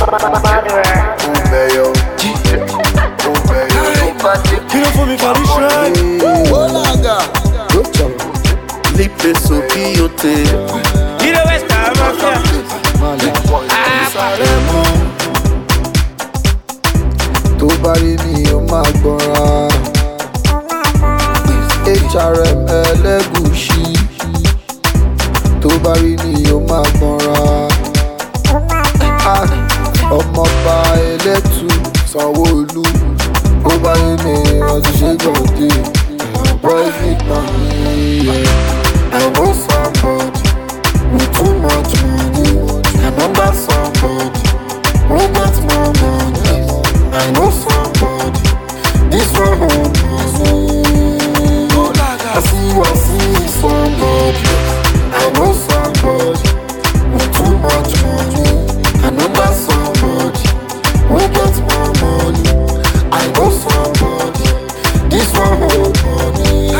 for me for this ride. Lipe Sopiote. You know West Africa. Tó bá rí mi ó máa gbọ́ra. HRM Ẹlẹ́gùṣì. Tó bá rí mi ó máa gbọ́ra. Ọmọọba Ẹlẹ́tù Sanwó-Olú. Tó bá rí mi wọ́n ti ṣe gbọ̀dé. Boys need money, yeah. I want somebody with too much money. I remember somebody who got more money. I know somebody, this one hold money. I see somebody. I know somebody with too much money. I remember somebody who got more money. I know somebody, this one hold money.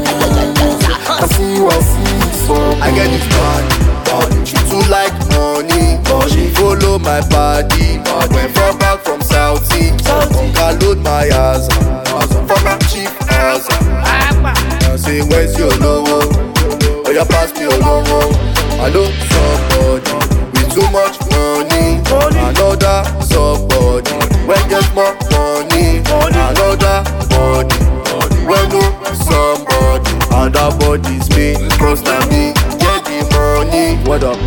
I see somebody. I get this money, she too like money. She follow my body. Went from back from South Sea. I load my ass for my cheap ass. I say, where's your logo? Oh, you pass me your logo. I know somebody with too much money. Another somebody when get more money. Another body when no somebody. And that body's me, cross like me. Get the money. What up?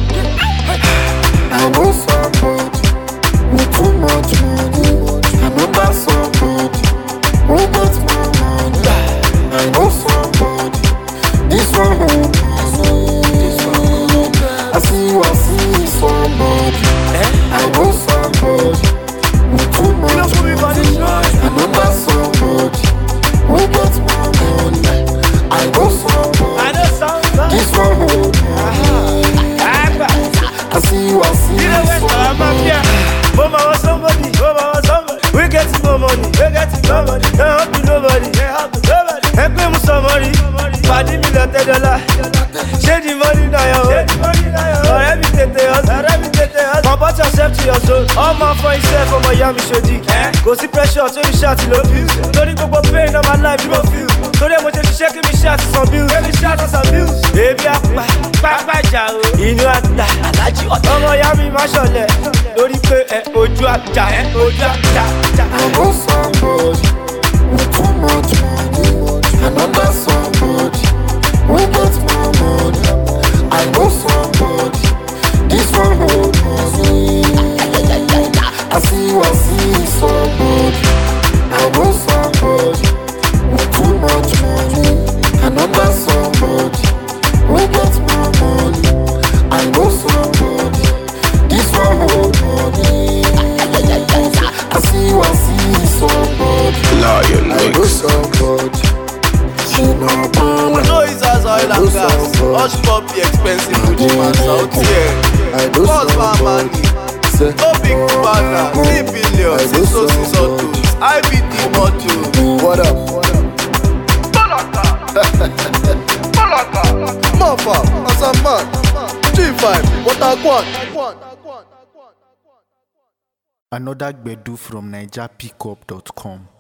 I know somebody with too much money. I remember somebody who got more money. I know somebody, this one hold money. I see somebody. I know somebody with too much money. I remember somebody who got more money. I know somebody, this one hold money. I see somebody. Mama was somebody. We get more money. Can't help you nobody. Help me with somebody. Party me $30. Share the money now, yo. Or everything they us. Comport yourself to your soul. All my for yourself for Miami Shodi. Go see pressure, so you shout to love you. Don't go pain on my life, you don't feel. So they want you to check me shout some bills. Every shout on some bills. Baby, Papa Jao. You know I'm ọmọ ya mi máa ṣọlẹ̀ lórí pé ojú àjà. I know somebody with too much money. I remember somebody who got more money. I know somebody, this one hold money. I see somebody. I know somebody with too much money. I remember somebody who got more money. I know somebody, this one hold money. I see somebody. Lion I know somebody. She know Bala. No, it's as oil and gas. Hush puppy expensive Fuji man out here. I know Cause my somebody. money. No big banner. 3 billion. 606 autos. IBT moto. What up? Malaka. Mafa. As a man. 3-5. What I want. Another Gbedu from NigerPickup.com.